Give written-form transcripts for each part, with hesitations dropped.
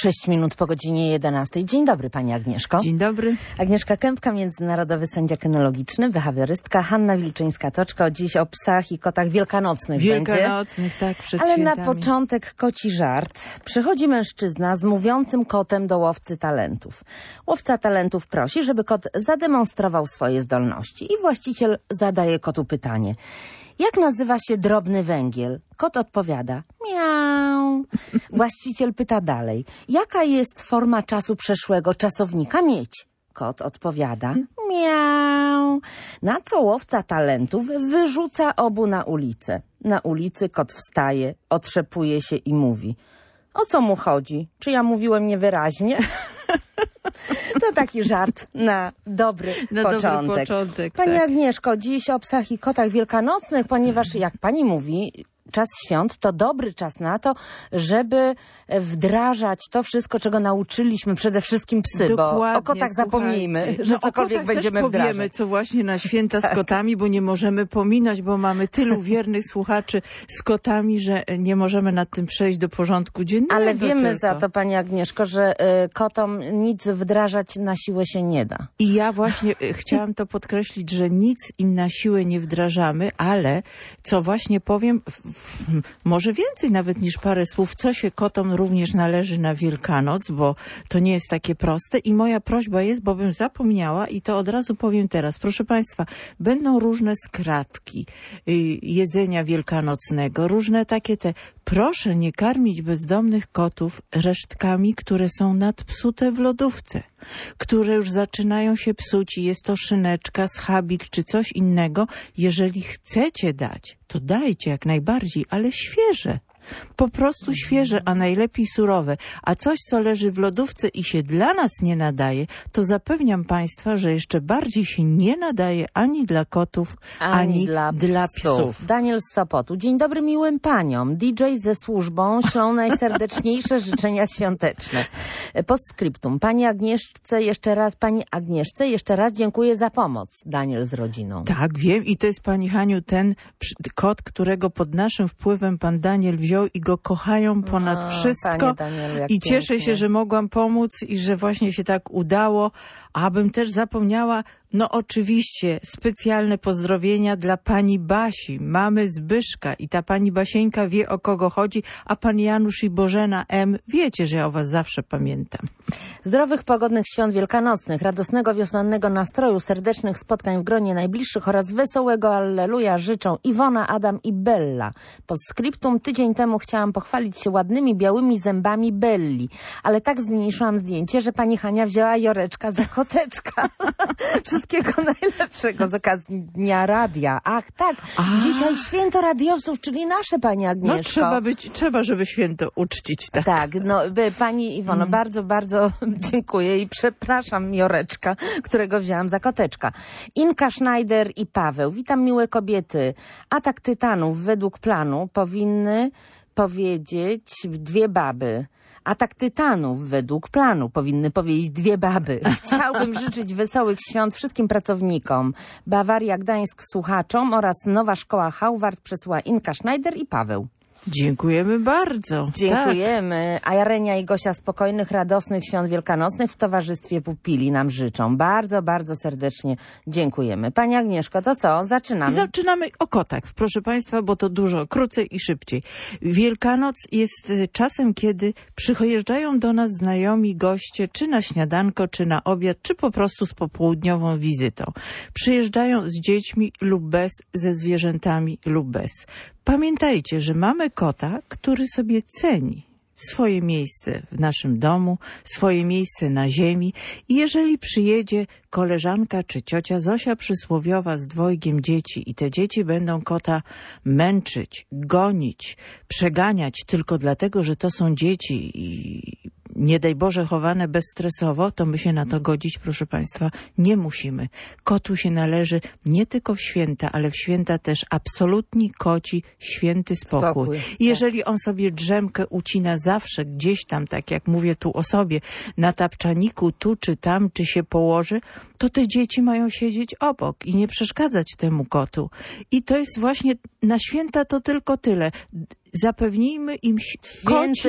6 minut po godzinie 11. Dzień dobry, pani Agnieszko. Dzień dobry. Agnieszka Kępka, międzynarodowy sędzia kynologiczny, behawiorystka. Hanna Wilczyńska-Toczko. Dziś o psach i kotach wielkanocnych Wielkanocnych, tak, przed Ale świętami. na początek koci żart. Przychodzi mężczyzna z mówiącym kotem do łowcy talentów. Łowca talentów prosi, żeby kot zademonstrował swoje zdolności. I właściciel zadaje kotu pytanie. Jak nazywa się drobny węgiel? Kot odpowiada. Miau. Właściciel pyta dalej. Jaka jest forma czasu przeszłego czasownika mieć? Kot odpowiada. Miau. Na co łowca talentów wyrzuca obu na ulicę. Na ulicy kot wstaje, otrzepuje się i mówi. O co mu chodzi? Czy ja mówiłem niewyraźnie? To taki żart na dobry początek. Pani Agnieszko, dziś o psach i kotach wielkanocnych, ponieważ jak pani mówi, czas świąt to dobry czas na to, żeby wdrażać to wszystko, czego nauczyliśmy, przede wszystkim psy, Dokładnie, bo o kotach zapomnijmy, że cokolwiek będziemy też wdrażać. powiemy, co właśnie na święta z kotami, bo nie możemy pominąć, bo mamy tylu wiernych słuchaczy z kotami, że nie możemy nad tym przejść do porządku dziennego. Ale wiemy za to, pani Agnieszko, że kotom nic wdrażać na siłę się nie da. I ja właśnie chciałam to podkreślić, że nic im na siłę nie wdrażamy, ale co właśnie powiem, może więcej nawet niż parę słów, co się kotom również należy na Wielkanoc, bo to nie jest takie proste i moja prośba jest, bo bym zapomniała i to od razu powiem teraz. Proszę Państwa, będą różne skrawki jedzenia wielkanocnego, różne takie te. Proszę nie karmić bezdomnych kotów resztkami, które są nadpsute w lodówce, które już zaczynają się psuć i jest to szyneczka, schabik czy coś innego. Jeżeli chcecie dać, to dajcie jak najbardziej, ale świeże. Po prostu świeże, a najlepiej surowe. A coś, co leży w lodówce i się dla nas nie nadaje, to zapewniam Państwa, że jeszcze bardziej się nie nadaje ani dla kotów, ani dla psów. Daniel z Sopotu. Dzień dobry miłym paniom. DJ ze służbą ślą najserdeczniejsze życzenia świąteczne. Postscriptum. Pani Agnieszce jeszcze raz dziękuję za pomoc. Daniel z rodziną. Tak, wiem i to jest, pani Haniu, ten kot, którego pod naszym wpływem pan Daniel wziął i go kochają ponad wszystko. Danielu, i cieszę pięknie się, że mogłam pomóc i że właśnie się tak udało. Abym też zapomniała, no oczywiście specjalne pozdrowienia dla pani Basi, mamy Zbyszka i ta pani Basieńka wie, o kogo chodzi, a pan Janusz i Bożena M. wiecie, że ja o was zawsze pamiętam. Zdrowych, pogodnych świąt wielkanocnych, radosnego wiosennego nastroju, serdecznych spotkań w gronie najbliższych oraz wesołego alleluja życzą Iwona, Adam i Bella. Postscriptum. Tydzień temu chciałam pochwalić się ładnymi, białymi zębami Belli, ale tak zmniejszyłam zdjęcie, że pani Hania wzięła Joreczka za koteczka. Wszystkiego najlepszego z okazji Dnia Radia. Ach, tak. Dzisiaj święto radiowców, czyli nasze, pani Agnieszko. No trzeba, żeby święto uczcić. Tak, tak, no pani Iwono, bardzo, bardzo dziękuję i przepraszam Joreczka, którego wzięłam za koteczka. Inka, Schneider i Paweł. Witam miłe kobiety. Atak tytanów według planu powinny powiedzieć dwie baby. Atak tytanów według planu powinny powiedzieć dwie baby. Chciałbym życzyć wesołych świąt wszystkim pracownikom. Bawaria Gdańsk słuchaczom oraz Nowa Szkoła Howard przesyła Inka, Schneider i Paweł. Dziękujemy bardzo. Dziękujemy. Tak. A Jarenia i Gosia spokojnych, radosnych świąt wielkanocnych w towarzystwie pupili nam życzą. Bardzo, bardzo serdecznie dziękujemy. Pani Agnieszko, to co? Zaczynamy. Zaczynamy o kotach, proszę Państwa, bo to dużo krócej i szybciej. Wielkanoc jest czasem, kiedy przyjeżdżają do nas znajomi goście, czy na śniadanko, czy na obiad, czy po prostu z popołudniową wizytą. Przyjeżdżają z dziećmi lub bez, ze zwierzętami lub bez. Pamiętajcie, że mamy kota, który sobie ceni swoje miejsce w naszym domu, swoje miejsce na ziemi i jeżeli przyjedzie koleżanka czy ciocia Zosia przysłowiowa z dwojgiem dzieci i te dzieci będą kota męczyć, gonić, przeganiać tylko dlatego, że to są dzieci i nie daj Boże chowane bezstresowo, to my się na to godzić, proszę Państwa, nie musimy. Kotu się należy nie tylko w święta, ale w święta też absolutnie koci święty spokój. I jeżeli on sobie drzemkę ucina zawsze gdzieś tam, tak jak mówię tu o sobie, na tapczaniku tu czy tam, czy się położy, to te dzieci mają siedzieć obok i nie przeszkadzać temu kotu. I to jest właśnie na święta to tylko tyle. Zapewnijmy im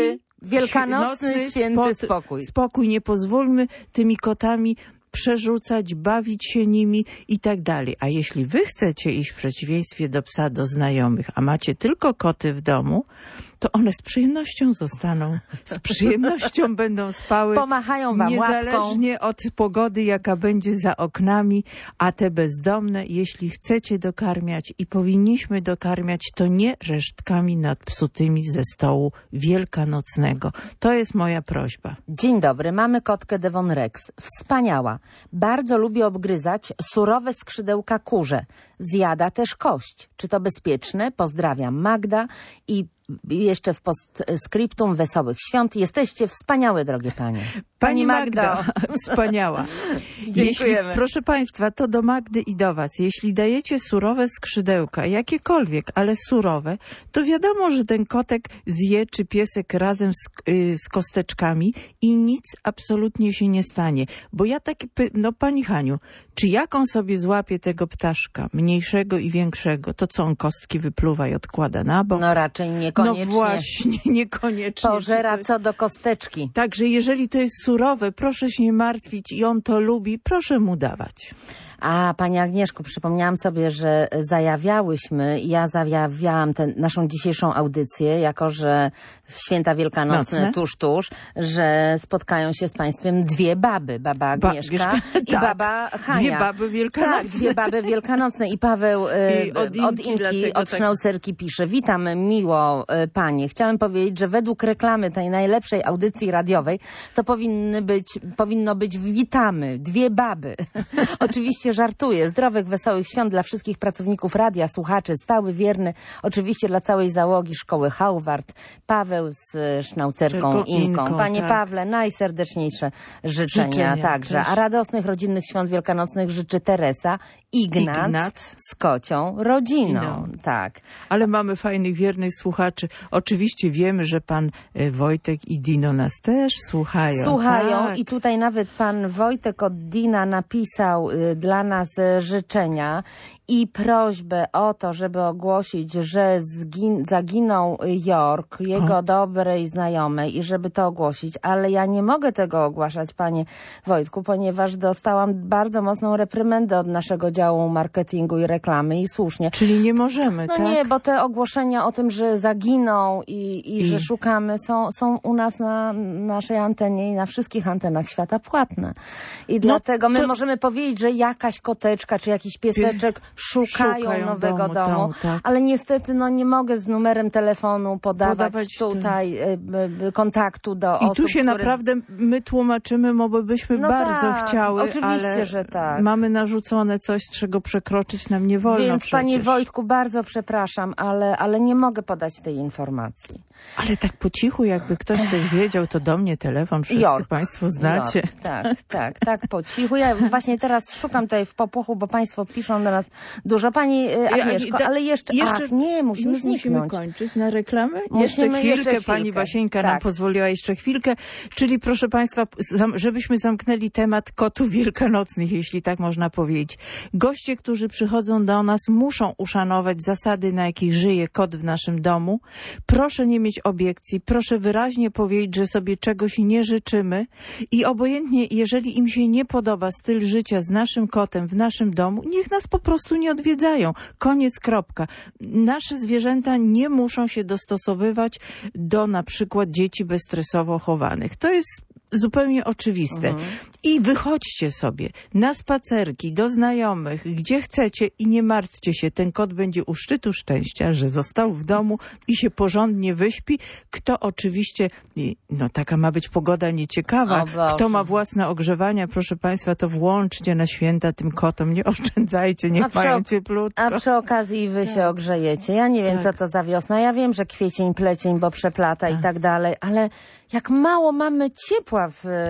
Wielkanocny, święty spokój. Spokój, nie pozwólmy tymi kotami przerzucać, bawić się nimi i tak dalej. A jeśli wy chcecie iść w przeciwieństwie do psa, do znajomych, a macie tylko koty w domu, to one z przyjemnością zostaną, z przyjemnością będą spały. Pomachają wam niezależnie łapką. od pogody, jaka będzie za oknami, a te bezdomne, jeśli chcecie dokarmiać i powinniśmy dokarmiać, to nie resztkami nadpsutymi ze stołu wielkanocnego. To jest moja prośba. Dzień dobry, mamy kotkę Devon Rex. Wspaniała. Bardzo lubi obgryzać surowe skrzydełka kurze. Zjada też kość. Czy to bezpieczne? Pozdrawiam, Magda. I jeszcze w postscriptum wesołych świąt. Jesteście wspaniałe, drogie panie. Pani Magda, wspaniała. Dziękujemy. Proszę państwa, to do Magdy i do was. Jeśli dajecie surowe skrzydełka, jakiekolwiek, ale surowe, to wiadomo, że ten kotek zje, czy piesek razem z kosteczkami i nic absolutnie się nie stanie. Bo ja tak, no pani Haniu, czy jak on sobie złapie tego ptaszka, mniejszego i większego, to co on kostki wypluwa i odkłada na bok? No raczej niekoniecznie. No właśnie, niekoniecznie. Pożera co do kosteczki. Także jeżeli to jest surowe, proszę się nie martwić i on to lubi, proszę mu dawać. A, pani Agnieszku, przypomniałam sobie, że ja zajawiałam tę naszą dzisiejszą audycję, jako że w święta wielkanocne tuż, że spotkają się z państwem dwie baby. Baba Agnieszka i tak. Baba Hania. Dwie baby wielkanocne. Tak, dwie baby wielkanocne. I Paweł od Inki, od Sznaucerki pisze: witam miło panie. Chciałem powiedzieć, że według reklamy tej najlepszej audycji radiowej to powinno być witamy, dwie baby. Oczywiście żartuję. Zdrowych, wesołych świąt dla wszystkich pracowników radia, słuchaczy, stały, wierny. Oczywiście dla całej załogi szkoły Howard. Paweł z Sznaucerką Inką. Panie tak. Pawle, najserdeczniejsze życzenia także. Też. A radosnych, rodzinnych świąt wielkanocnych życzy Teresa Ignat z kocią rodziną. Tak. Ale mamy fajnych, wiernych słuchaczy. Oczywiście wiemy, że pan Wojtek i Dino nas też słuchają. Tak. I tutaj nawet pan Wojtek od Dina napisał dla nas życzenia i prośbę o to, żeby ogłosić, że zaginął York, jego dobrej znajomej, i żeby to ogłosić. Ale ja nie mogę tego ogłaszać, panie Wojtku, ponieważ dostałam bardzo mocną reprymendę od naszego działu marketingu i reklamy i słusznie. Czyli nie możemy, no tak? nie, bo te ogłoszenia o tym, że zaginął i że szukamy, są u nas na naszej antenie i na wszystkich antenach świata płatne. I dlatego my możemy powiedzieć, że jakaś koteczka czy jakiś pieseczek szukają nowego domu, tak. Ale niestety nie mogę z numerem telefonu podawać tutaj kontaktu do osób, I tu się naprawdę my tłumaczymy, bo byśmy bardzo chciały, oczywiście, ale że tak. Mamy narzucone coś, czego przekroczyć nam nie wolno. Więc przecież. Panie Wojtku, bardzo przepraszam, ale nie mogę podać tej informacji. Ale tak po cichu, jakby ktoś coś wiedział, to do mnie telefon, wszyscy państwo znacie. Tak, po cichu. Ja właśnie teraz szukam tutaj w popłochu, bo państwo piszą do nas dużo. Pani Agnieszko, ale jeszcze musimy zniknąć. Kończyć na reklamę? Jeszcze chwilkę. Pani Basieńka nam pozwoliła jeszcze chwilkę. Czyli proszę państwa, żebyśmy zamknęli temat kotów wielkanocnych, jeśli tak można powiedzieć. Goście, którzy przychodzą do nas, muszą uszanować zasady, na jakich żyje kot w naszym domu. Proszę nie mieć obiekcji, proszę wyraźnie powiedzieć, że sobie czegoś nie życzymy i obojętnie, jeżeli im się nie podoba styl życia z naszym kotem w naszym domu, niech nas po prostu nie odwiedzają. Koniec, kropka. Nasze zwierzęta nie muszą się dostosowywać do na przykład dzieci bezstresowo chowanych. To jest zupełnie oczywiste. I wychodźcie sobie na spacerki, do znajomych, gdzie chcecie i nie martwcie się. Ten kot będzie u szczytu szczęścia, że został w domu i się porządnie wyśpi. Kto oczywiście, taka ma być pogoda nieciekawa, kto ma własne ogrzewania, proszę państwa, to włączcie na święta tym kotom, nie oszczędzajcie, niech mają cieplutko. A przy okazji wy się ogrzejecie. Ja nie wiem, co to za wiosna. Ja wiem, że kwiecień, plecień, bo przeplata i tak dalej, ale jak mało mamy ciepła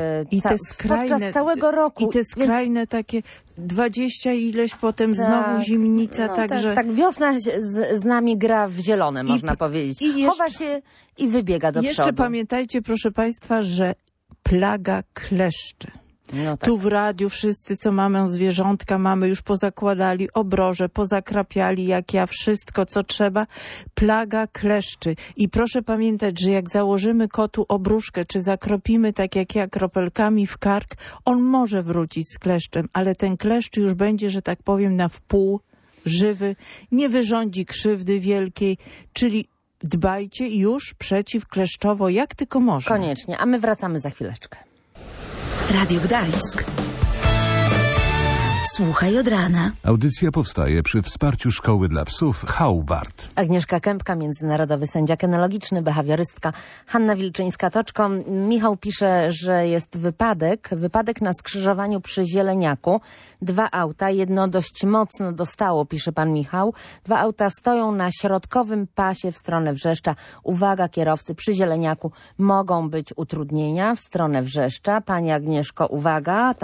podczas całego roku. I te skrajne takie 20 ileś, potem znowu zimnica, także... Tak, wiosna z nami gra w zielone, można powiedzieć. Chowa się i wybiega do przodu. Jeszcze pamiętajcie, proszę państwa, że plaga kleszczy No tak. Tu w radiu wszyscy, co mamy zwierzątka, mamy już pozakładali obroże, pozakrapiali, jak ja, wszystko, co trzeba. Plaga kleszczy. I proszę pamiętać, że jak założymy kotu obruszkę, czy zakropimy, tak jak ja, kropelkami w kark, on może wrócić z kleszczem, ale ten kleszcz już będzie, że tak powiem, na wpół żywy, nie wyrządzi krzywdy wielkiej, czyli dbajcie już przeciwkleszczowo, jak tylko można. Koniecznie, a my wracamy za chwileczkę. Radio Gdańsk. Słuchaj od rana. Audycja powstaje przy wsparciu Szkoły dla Psów Hauwart. Agnieszka Kępka, międzynarodowy sędzia kynologiczny, behawiorystka, Hanna Wilczyńska-Toczko. Michał pisze, że jest wypadek na skrzyżowaniu przy Zieleniaku. 2 auta, jedno dość mocno dostało, pisze pan Michał. 2 auta stoją na środkowym pasie w stronę Wrzeszcza. Uwaga kierowcy, przy Zieleniaku mogą być utrudnienia w stronę Wrzeszcza. Pani Agnieszko, uwaga,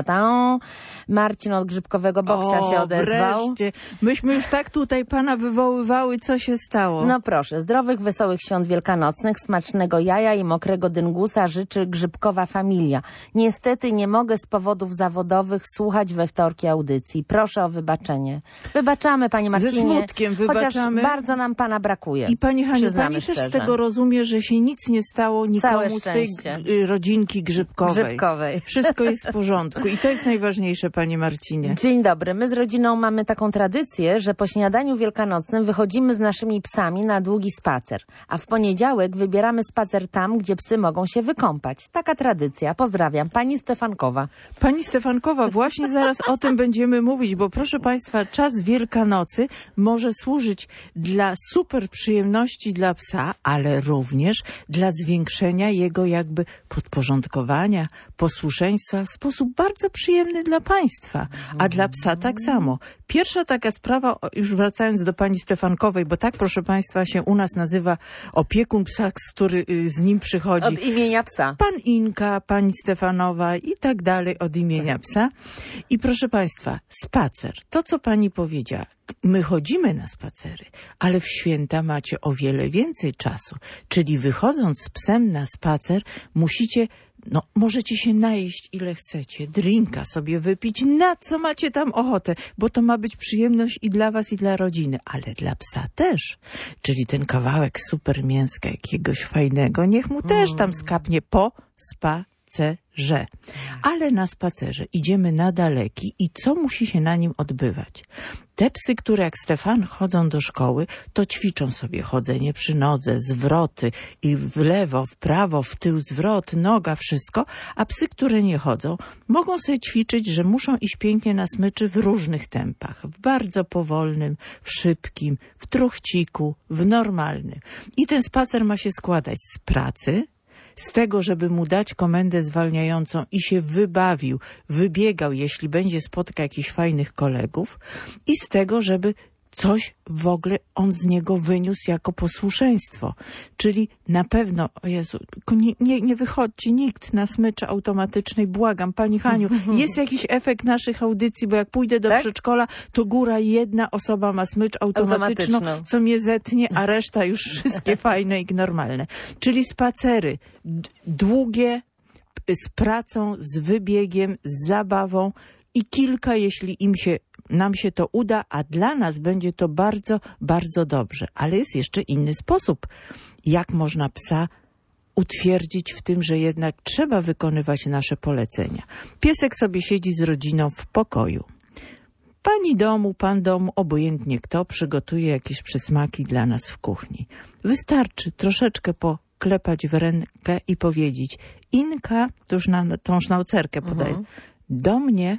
Marcin od Grzybkowego Boksia się odezwał. Wreszcie. Myśmy już tak tutaj pana wywoływały, co się stało. No proszę, zdrowych, wesołych świąt wielkanocnych, smacznego jaja i mokrego dyngusa życzy Grzybkowa familia. Niestety nie mogę z powodów zawodowych słuchać we wtorki audycji. Proszę o wybaczenie. Wybaczamy, panie Marcinie. Ze smutkiem wybaczamy. Chociaż bardzo nam pana brakuje. I pani Haniu, Przyznamy pani też szczerze. z tego rozumie, że się nic nie stało nikomu z tej rodzinki Grzybkowej. Wszystko jest w porządku i to jest najważniejsze, panie Marcinie. Dzień dobry. My z rodziną mamy taką tradycję, że po śniadaniu wielkanocnym wychodzimy z naszymi psami na długi spacer, a w poniedziałek wybieramy spacer tam, gdzie psy mogą się wykąpać. Taka tradycja. Pozdrawiam. Pani Stefankowa. Pani Stefankowa, właśnie zaraz o tym będziemy mówić, bo proszę państwa, czas Wielkanocy może służyć dla super przyjemności dla psa, ale również dla zwiększenia jego jakby podporządkowania, posłuszeństwa w sposób bardzo przyjemny dla państwa, a dla psa tak samo. Pierwsza taka sprawa, już wracając do pani Stefankowej, bo tak, proszę państwa, się u nas nazywa opiekun psa, który z nim przychodzi. Od imienia psa. Pan Inka, pani Stefanowa i tak dalej od imienia psa. I proszę państwa, spacer, to co pani powiedziała, my chodzimy na spacery, ale w święta macie o wiele więcej czasu. Czyli wychodząc z psem na spacer, możecie się najeść ile chcecie, drinka sobie wypić, na co macie tam ochotę, bo to ma być przyjemność i dla was, i dla rodziny, ale dla psa też. Czyli ten kawałek super mięska jakiegoś fajnego, niech mu też tam skapnie po spacerze. Ale na spacerze idziemy na daleki i co musi się na nim odbywać? Te psy, które jak Stefan chodzą do szkoły, to ćwiczą sobie chodzenie przy nodze, zwroty i w lewo, w prawo, w tył, zwrot, noga, wszystko, a psy, które nie chodzą, mogą sobie ćwiczyć, że muszą iść pięknie na smyczy w różnych tempach, w bardzo powolnym, w szybkim, w truchciku, w normalnym. I ten spacer ma się składać z pracy, z tego, żeby mu dać komendę zwalniającą i się wybawił, wybiegał, jeśli będzie spotkał jakichś fajnych kolegów, i z tego, żeby coś w ogóle on z niego wyniósł jako posłuszeństwo. Czyli na pewno, o Jezu, nie wychodźcie nikt na smyczy automatycznej, błagam, pani Haniu, jest jakiś efekt naszych audycji, bo jak pójdę do przedszkola, to góra jedna osoba ma smycz automatyczną, co mnie zetnie, a reszta już wszystkie fajne i normalne. Czyli spacery długie, z pracą, z wybiegiem, z zabawą i kilka, jeśli nam się to uda, a dla nas będzie to bardzo, bardzo dobrze. Ale jest jeszcze inny sposób, jak można psa utwierdzić w tym, że jednak trzeba wykonywać nasze polecenia. Piesek sobie siedzi z rodziną w pokoju. Pani domu, pan domu, obojętnie kto, przygotuje jakieś przysmaki dla nas w kuchni. Wystarczy troszeczkę poklepać w rękę i powiedzieć: Inka, to już na tą sznaucerkę podaję, do mnie.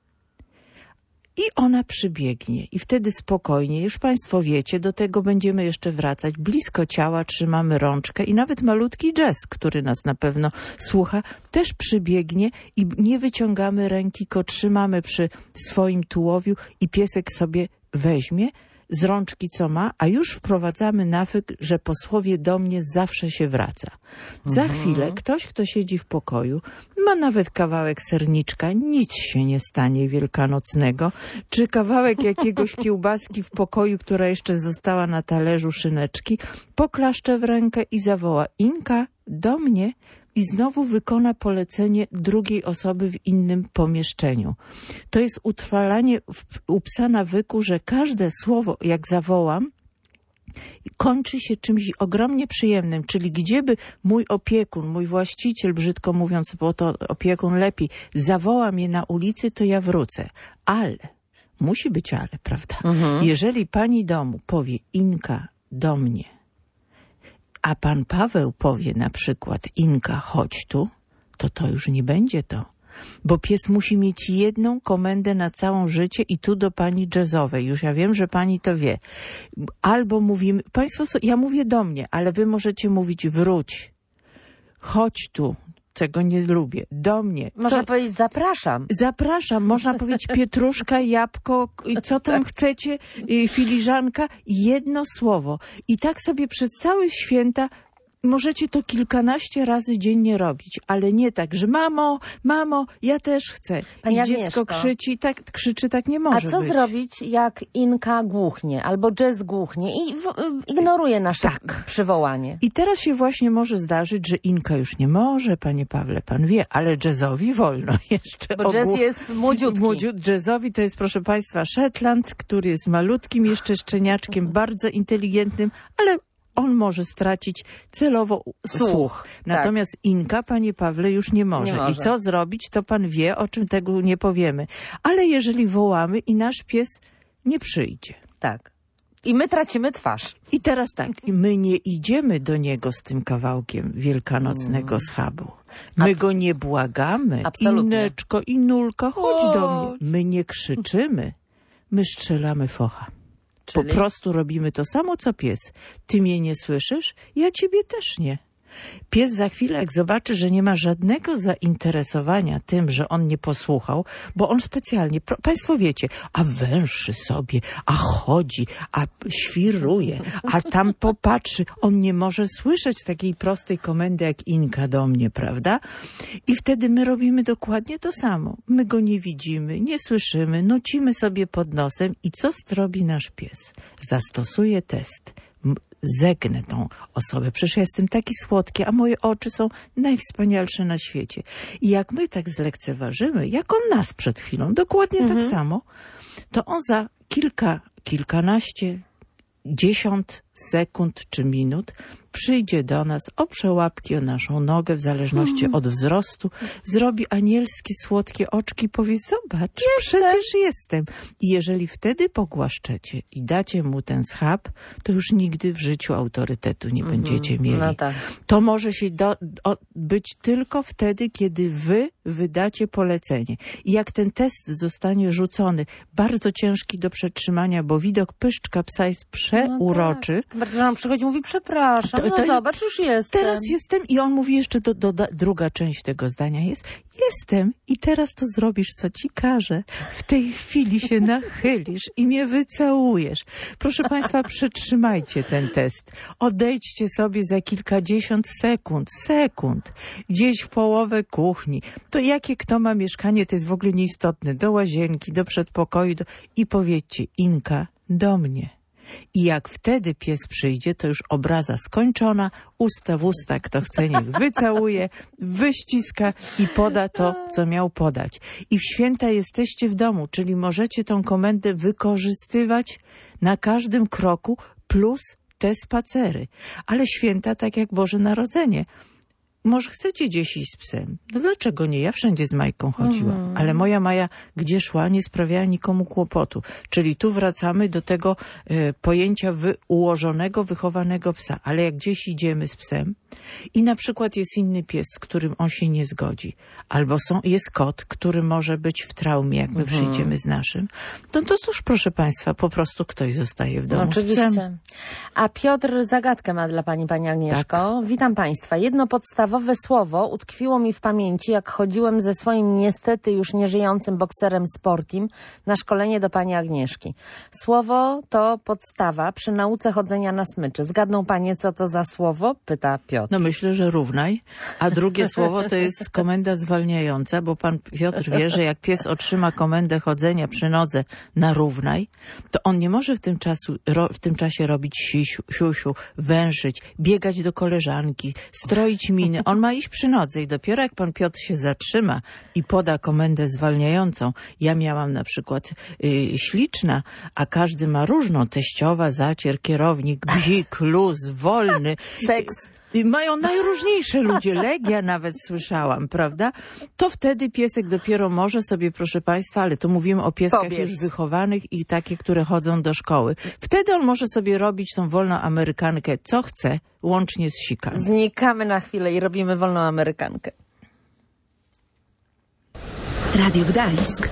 I ona przybiegnie i wtedy spokojnie, już państwo wiecie, do tego będziemy jeszcze wracać, blisko ciała trzymamy rączkę i nawet malutki Jazz, który nas na pewno słucha, też przybiegnie i nie wyciągamy ręki, tylko trzymamy przy swoim tułowiu i piesek sobie weźmie z rączki co ma, a już wprowadzamy nawyk, że po słowie do mnie zawsze się wraca. Za chwilę ktoś, kto siedzi w pokoju, ma nawet kawałek serniczka, nic się nie stanie wielkanocnego, czy kawałek jakiegoś kiełbaski w pokoju, która jeszcze została na talerzu, szyneczki, poklaszcze w rękę i zawoła: Inka, do mnie, i znowu wykona polecenie drugiej osoby w innym pomieszczeniu. To jest utrwalanie u psa nawyku, że każde słowo, jak zawołam, kończy się czymś ogromnie przyjemnym, czyli gdzieby mój opiekun, mój właściciel, brzydko mówiąc, bo to opiekun lepiej, zawoła mnie na ulicy, to ja wrócę. Ale, musi być ale, prawda? Jeżeli pani domu powie Inka do mnie, a pan Paweł powie na przykład Inka chodź tu, to już nie będzie to. Bo pies musi mieć jedną komendę na całe życie i tu do pani jazzowej. Już ja wiem, że pani to wie. Albo mówimy, państwo, ja mówię do mnie, ale wy możecie mówić wróć, chodź tu, czego nie lubię, do mnie. Można powiedzieć zapraszam. Zapraszam, można powiedzieć pietruszka, jabłko, co tam chcecie, filiżanka, jedno słowo. I tak sobie przez całe święta możecie to kilkanaście razy dziennie robić, ale nie tak, że mamo, ja też chcę. Pani I Agnieszko, dziecko krzyczy, tak nie może być. A co zrobić, jak Inka głuchnie albo jazz głuchnie i ignoruje nasze przywołanie? I teraz się właśnie może zdarzyć, że Inka już nie może, panie Pawle, pan wie, ale jazzowi wolno jeszcze. Bo jazz jest młodziutki. Jazzowi to jest, proszę państwa, Shetland, który jest malutkim jeszcze szczeniaczkiem, bardzo inteligentnym, ale on może stracić celowo słuch. Natomiast Inka, panie Pawle, już nie może. I co zrobić, to pan wie, o czym tego nie powiemy. Ale jeżeli wołamy i nasz pies nie przyjdzie. Tak. I my tracimy twarz. I teraz tak, my nie idziemy do niego z tym kawałkiem wielkanocnego schabu. My go nie błagamy. Absolutnie. Ineczko, Inulka, chodź do mnie. My nie krzyczymy. My strzelamy focha. Po prostu robimy to samo, co pies. Ty mnie nie słyszysz? Ja ciebie też nie. Pies za chwilę, jak zobaczy, że nie ma żadnego zainteresowania tym, że on nie posłuchał, bo on specjalnie, państwo wiecie, a węszy sobie, a chodzi, a świruje, a tam popatrzy. On nie może słyszeć takiej prostej komendy jak Inka do mnie, prawda? I wtedy my robimy dokładnie to samo. My go nie widzimy, nie słyszymy, nucimy sobie pod nosem i co zrobi nasz pies? Zastosuje test. Zegnę tą osobę. Przecież ja jestem taki słodki, a moje oczy są najwspanialsze na świecie. I jak my tak zlekceważymy, jak on nas przed chwilą, dokładnie tak samo, to on za kilkanaście, 10 sekund czy minut przyjdzie do nas, oprze łapki o naszą nogę w zależności od wzrostu, zrobi anielskie, słodkie oczki i powie, zobacz, przecież jestem. I jeżeli wtedy pogłaszczecie i dacie mu ten schab, to już nigdy w życiu autorytetu nie będziecie mieli. No tak. To może się być tylko wtedy, kiedy wy wydacie polecenie. I jak ten test zostanie rzucony, bardzo ciężki do przetrzymania, bo widok pyszczka psa jest przeuroczy. No tak. Bardzo, że on przychodzi i mówi, przepraszam, zobacz, już jestem. Teraz jestem i on mówi jeszcze, druga część tego zdania jest, jestem i teraz to zrobisz, co ci każę. W tej chwili się nachylisz i mnie wycałujesz. Proszę państwa, przytrzymajcie ten test. Odejdźcie sobie za kilkadziesiąt sekund, gdzieś w połowę kuchni. To jakie kto ma mieszkanie, to jest w ogóle nieistotne. Do łazienki, do przedpokoju i powiedzcie, Inka, do mnie. I jak wtedy pies przyjdzie, to już obraza skończona, usta w usta, kto chce, niech wycałuje, wyściska i poda to, co miał podać. I w święta jesteście w domu, czyli możecie tą komendę wykorzystywać na każdym kroku, plus te spacery. Ale święta tak jak Boże Narodzenie. Może chcecie gdzieś iść z psem? No dlaczego nie? Ja wszędzie z Majką chodziłam. Ale moja Maja, gdzie szła, nie sprawiała nikomu kłopotu. Czyli tu wracamy do tego pojęcia ułożonego, wychowanego psa. Ale jak gdzieś idziemy z psem i na przykład jest inny pies, z którym on się nie zgodzi, albo jest kot, który może być w traumie, jak my przyjdziemy z naszym, to cóż, proszę państwa, po prostu ktoś zostaje w domu z psem. A Piotr zagadkę ma dla pani Agnieszko. Tak. Witam państwa. Jedno podstawowe słowo utkwiło mi w pamięci, jak chodziłem ze swoim niestety już nieżyjącym bokserem Sportim na szkolenie do pani Agnieszki. Słowo to podstawa przy nauce chodzenia na smyczy. Zgadną panie, co to za słowo? Pyta Piotr. No myślę, że równaj. A drugie słowo to jest komenda zwalniająca, bo pan Piotr wie, że jak pies otrzyma komendę chodzenia przy nodze na równaj, to on nie może w tym czasie robić siusiu, węszyć, biegać do koleżanki, stroić miny. godziny. On ma iść przy nodze i dopiero jak pan Piotr się zatrzyma i poda komendę zwalniającą. Ja miałam na przykład śliczna, a każdy ma różną. Teściowa, zacier, kierownik, bzik, luz, wolny. Seks. Mają najróżniejsze ludzie, Legia nawet słyszałam, prawda? To wtedy piesek dopiero może sobie, proszę państwa, ale tu mówimy o pieskach Pobiec. już wychowanych i takie, które chodzą do szkoły. Wtedy on może sobie robić tą wolną amerykankę, co chce, łącznie z sikami. Znikamy na chwilę i robimy wolną amerykankę. Radio Gdańsk.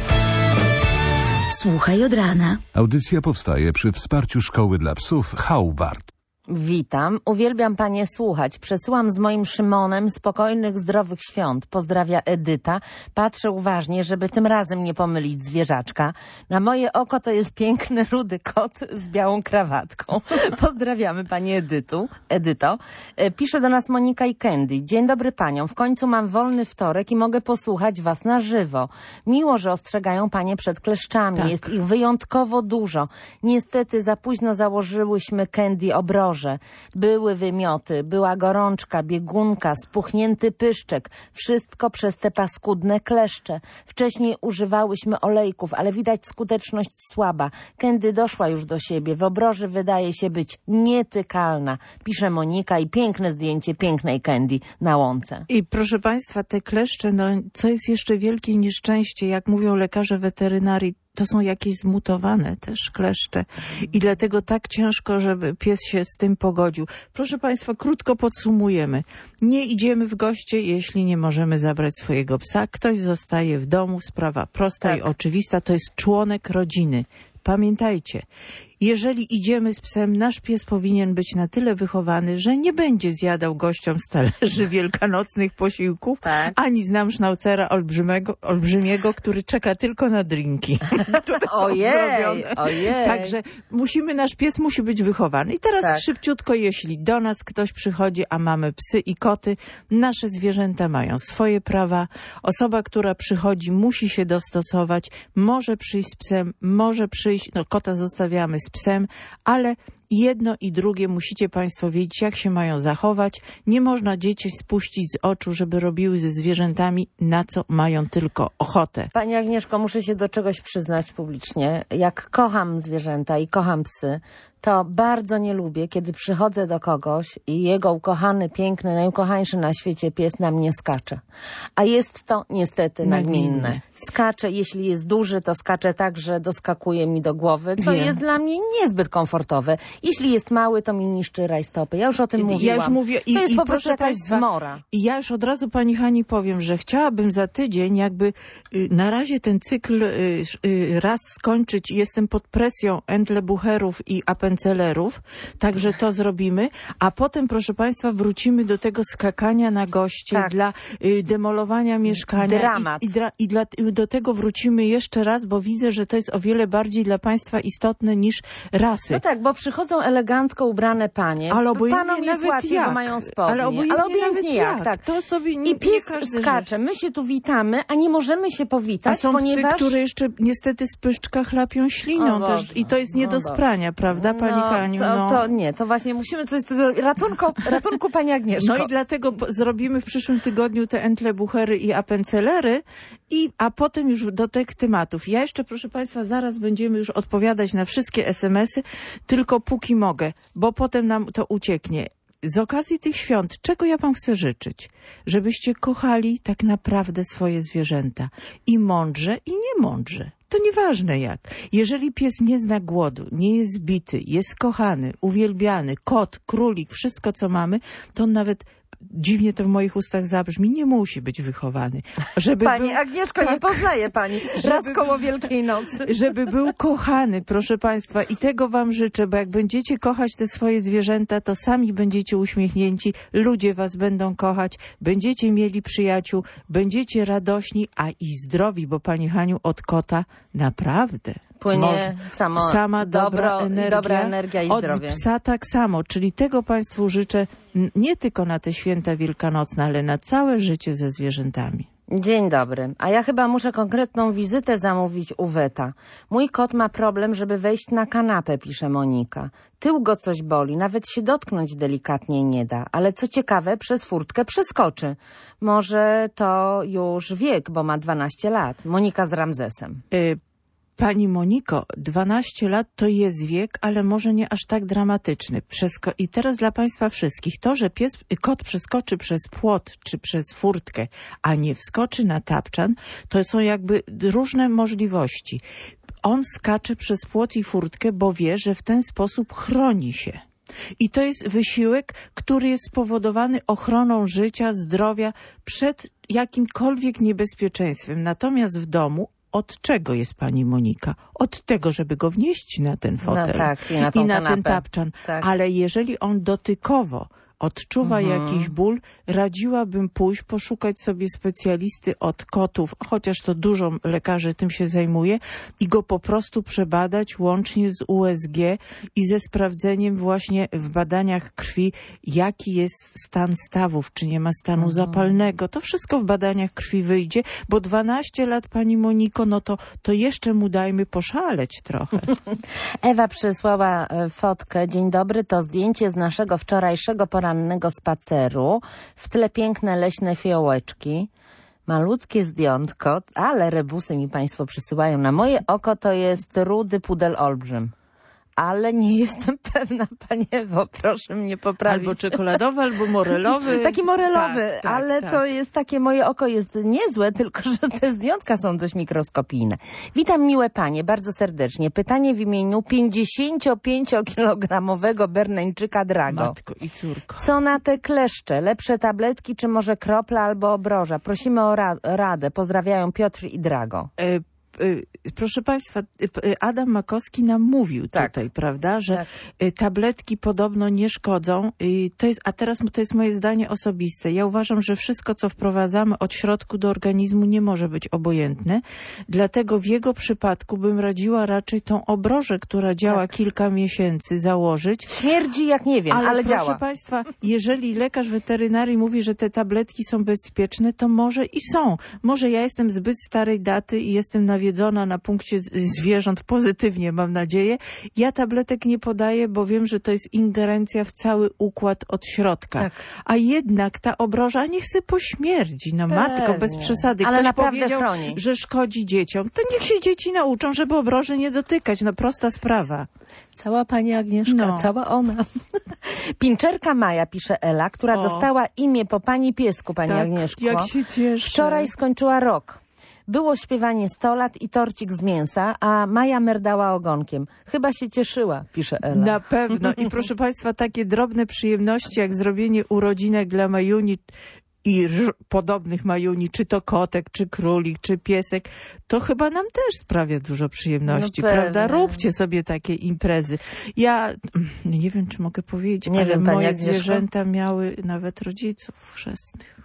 Słuchaj od rana. Audycja powstaje przy wsparciu Szkoły dla Psów Howard. Witam, uwielbiam panie słuchać. Przesyłam z moim Szymonem spokojnych, zdrowych świąt. Pozdrawia Edyta. Patrzę uważnie, żeby tym razem nie pomylić zwierzaczka. Na moje oko to jest piękny, rudy kot z białą krawatką. Pozdrawiamy pani Edyto. Pisze do nas Monika i Candy. Dzień dobry paniom. W końcu mam wolny wtorek i mogę posłuchać was na żywo. Miło, że ostrzegają panie przed kleszczami. Tak. Jest ich wyjątkowo dużo. Niestety za późno założyłyśmy Candy obroże. Były wymioty, była gorączka, biegunka, spuchnięty pyszczek. Wszystko przez te paskudne kleszcze. Wcześniej używałyśmy olejków, ale widać skuteczność słaba. Candy doszła już do siebie. W obroży wydaje się być nietykalna. Pisze Monika i piękne zdjęcie pięknej Candy na łące. I proszę państwa, te kleszcze, no co jest jeszcze wielkie nieszczęście, jak mówią lekarze weterynarii, to są jakieś zmutowane też kleszcze i dlatego tak ciężko, żeby pies się z tym pogodził. Proszę państwa, krótko podsumujemy. Nie idziemy w goście, jeśli nie możemy zabrać swojego psa. Ktoś zostaje w domu, sprawa prosta i oczywista, to jest członek rodziny. Pamiętajcie, jeżeli idziemy z psem, nasz pies powinien być na tyle wychowany, że nie będzie zjadał gościom z talerzy wielkanocnych posiłków, ani znam sznaucera olbrzymiego, który czeka tylko na drinki, które są zrobione. Ojej. Także nasz pies musi być wychowany. I teraz szybciutko, jeśli do nas ktoś przychodzi, a mamy psy i koty, nasze zwierzęta mają swoje prawa. Osoba, która przychodzi, musi się dostosować, może przyjść z psem, może przyjść, kota zostawiamy z psem, ale jedno i drugie musicie państwo wiedzieć, jak się mają zachować. Nie można dzieci spuścić z oczu, żeby robiły ze zwierzętami, na co mają tylko ochotę. Pani Agnieszko, muszę się do czegoś przyznać publicznie. Jak kocham zwierzęta i kocham psy, to bardzo nie lubię, kiedy przychodzę do kogoś i jego ukochany, piękny, najukochańszy na świecie pies na mnie skacze. A jest to niestety nagminne. Skacze, jeśli jest duży, to skacze tak, że doskakuje mi do głowy, co jest dla mnie niezbyt komfortowe. Jeśli jest mały, to mi niszczy rajstopy. Ja już o tym mówiłam. Ja już mówię, to jest po prostu proszę jakaś państwa, zmora. I ja już od razu pani Hani powiem, że chciałabym za tydzień jakby na razie ten cykl raz skończyć. Jestem pod presją Entlebucherów i Appenzellerów, także to zrobimy. A potem, proszę państwa, wrócimy do tego skakania na goście, dla demolowania mieszkania. Dramat. I do tego wrócimy jeszcze raz, bo widzę, że to jest o wiele bardziej dla państwa istotne niż rasy. No tak, bo przychodzą elegancko ubrane panie. Ale panom jest łatwiej, bo mają spodnie. Ale obojętnie jak. Tak. To sobie I pies skacze. My się tu witamy, a nie możemy się powitać, a są ponieważ... psy, które jeszcze niestety z pyszczka chlapią ślinią też. I to jest nie do sprania, prawda, pani Haniu? To właśnie musimy coś z tego... Ratunku pani Agnieszko. No i dlatego zrobimy w przyszłym tygodniu te Entlebuchery i Appenzellery, a potem już do tych tematów. Ja jeszcze, proszę państwa, zaraz będziemy już odpowiadać na wszystkie SMS-y, tylko póki mogę, bo potem nam to ucieknie. Z okazji tych świąt, czego ja wam chcę życzyć? Żebyście kochali tak naprawdę swoje zwierzęta. I mądrze, i nie mądrze. To nieważne jak. Jeżeli pies nie zna głodu, nie jest bity, jest kochany, uwielbiany, kot, królik, wszystko co mamy, to on nawet... Dziwnie to w moich ustach zabrzmi, nie musi być wychowany. Pani Agnieszko, nie poznaje pani. Raz koło Wielkiej Nocy. Żeby był kochany, proszę państwa, i tego wam życzę, bo jak będziecie kochać te swoje zwierzęta, to sami będziecie uśmiechnięci, ludzie was będą kochać, będziecie mieli przyjaciół, będziecie radośni, a i zdrowi, bo pani Haniu, od kota naprawdę... Płynie sama dobra energia i zdrowie. Od psa tak samo, czyli tego państwu życzę nie tylko na te święta wielkanocne, ale na całe życie ze zwierzętami. Dzień dobry. A ja chyba muszę konkretną wizytę zamówić u weta. Mój kot ma problem, żeby wejść na kanapę, pisze Monika. Tył go coś boli, nawet się dotknąć delikatnie nie da. Ale co ciekawe, przez furtkę przeskoczy. Może to już wiek, bo ma 12 lat. Monika z Ramzesem. Pani Moniko, 12 lat to jest wiek, ale może nie aż tak dramatyczny. I teraz dla Państwa wszystkich, to, że kot przeskoczy przez płot czy przez furtkę, a nie wskoczy na tapczan, to są jakby różne możliwości. On skacze przez płot i furtkę, bo wie, że w ten sposób chroni się. I to jest wysiłek, który jest spowodowany ochroną życia, zdrowia przed jakimkolwiek niebezpieczeństwem. Natomiast w domu od czego jest pani Monika? Od tego, żeby go wnieść na ten fotel no tak, i na ten tapczan. Tak. Ale jeżeli on dotykowo odczuwa jakiś ból, radziłabym pójść, poszukać sobie specjalisty od kotów, chociaż to dużo lekarzy tym się zajmuje, i go po prostu przebadać łącznie z USG i ze sprawdzeniem właśnie w badaniach krwi, jaki jest stan stawów, czy nie ma stanu zapalnego. To wszystko w badaniach krwi wyjdzie, bo 12 lat, pani Moniko, no to jeszcze mu dajmy poszaleć trochę. Ewa przysłała fotkę. Dzień dobry, to zdjęcie z naszego wczorajszego porannego spaceru. W tle piękne leśne fiołeczki. Malutkie zdjątko, ale rebusy mi Państwo przysyłają. Na moje oko to jest rudy pudel olbrzym. Ale nie jestem pewna, Pani Ewo, proszę mnie poprawić. Albo czekoladowy, albo morelowy. Taki morelowy, tak, ale tak. To jest takie, moje oko jest niezłe, tylko że te zdjątka są dość mikroskopijne. Witam miłe Panie, bardzo serdecznie. Pytanie w imieniu 55-kilogramowego berneńczyka Drago. Matko i córko. Co na te kleszcze? Lepsze tabletki, czy może kropla albo obroża? Prosimy o radę. Pozdrawiają Piotr i Drago. Proszę Państwa, Adam Makowski nam mówił tutaj, prawda, że tabletki podobno nie szkodzą. A teraz to jest moje zdanie osobiste. Ja uważam, że wszystko, co wprowadzamy od środku do organizmu, nie może być obojętne. Dlatego w jego przypadku bym radziła raczej tą obrożę, która działa kilka miesięcy, założyć. Śmierdzi jak nie wiem, ale działa. Proszę Państwa, jeżeli lekarz weterynarii mówi, że te tabletki są bezpieczne, to może i są. Może ja jestem zbyt starej daty i jestem nawiedzona na punkcie zwierząt pozytywnie, mam nadzieję. Ja tabletek nie podaję, bo wiem, że to jest ingerencja w cały układ od środka. Tak. A jednak ta obroża niech se pośmierdzi. No matko, bez przesady. Ale ktoś powiedział, chroni. że szkodzi dzieciom. To niech się dzieci nauczą, żeby obroży nie dotykać. No prosta sprawa. Cała pani Agnieszka, cała ona. Pinczerka Maja, pisze Ela, która dostała imię po pani piesku, pani Agnieszko. Jak się cieszę. Wczoraj skończyła rok. Było śpiewanie 100 lat i torcik z mięsa, a Maja merdała ogonkiem. Chyba się cieszyła, pisze Ela. Na pewno. I proszę Państwa, takie drobne przyjemności, jak zrobienie urodzinek dla Majuni i podobnych Majuni, czy to kotek, czy królik, czy piesek, to chyba nam też sprawia dużo przyjemności, prawda? Róbcie sobie takie imprezy. Ja nie wiem, czy mogę powiedzieć, ale moje zwierzęta miały nawet rodziców chrzestnych.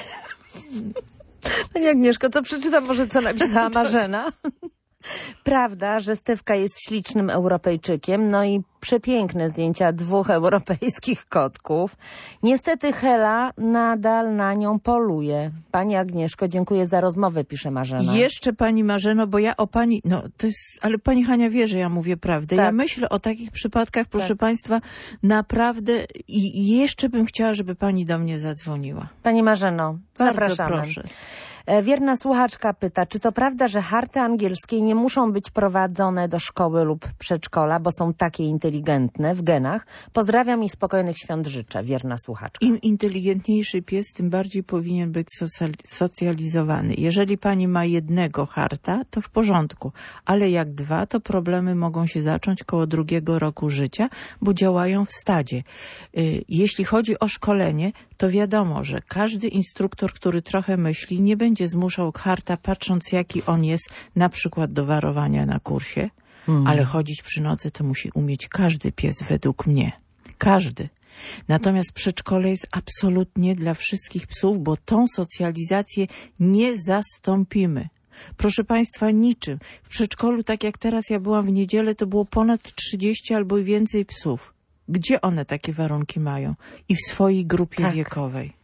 Pani Agnieszko, to przeczytam może, co napisała Marzena. Prawda, że Stefka jest ślicznym Europejczykiem, no i przepiękne zdjęcia 2 europejskich kotków. Niestety Hela nadal na nią poluje. Pani Agnieszko, dziękuję za rozmowę, pisze Marzena. Jeszcze pani Marzeno, bo ja o pani, ale pani Hania wie, że ja mówię prawdę. Ja myślę o takich przypadkach, proszę Państwa, naprawdę i jeszcze bym chciała, żeby pani do mnie zadzwoniła. Pani Marzeno, zapraszamy. Bardzo proszę. Wierna słuchaczka pyta, czy to prawda, że harty angielskie nie muszą być prowadzone do szkoły lub przedszkola, bo są takie inteligentne w genach? Pozdrawiam i spokojnych świąt życzę, wierna słuchaczka. Im inteligentniejszy pies, tym bardziej powinien być socjalizowany. Jeżeli pani ma jednego harta, to w porządku, ale jak 2, to problemy mogą się zacząć koło 2 roku życia, bo działają w stadzie. Jeśli chodzi o szkolenie, to wiadomo, że każdy instruktor, który trochę myśli, nie będzie zmuszał harta, patrząc jaki on jest, na przykład do warowania na kursie, ale chodzić przy nocy to musi umieć każdy pies według mnie. Każdy. Natomiast przedszkole jest absolutnie dla wszystkich psów, bo tą socjalizację nie zastąpimy. Proszę Państwa, niczym. W przedszkolu, tak jak teraz ja byłam w niedzielę, to było ponad 30 albo i więcej psów. Gdzie one takie warunki mają? I w swojej grupie wiekowej.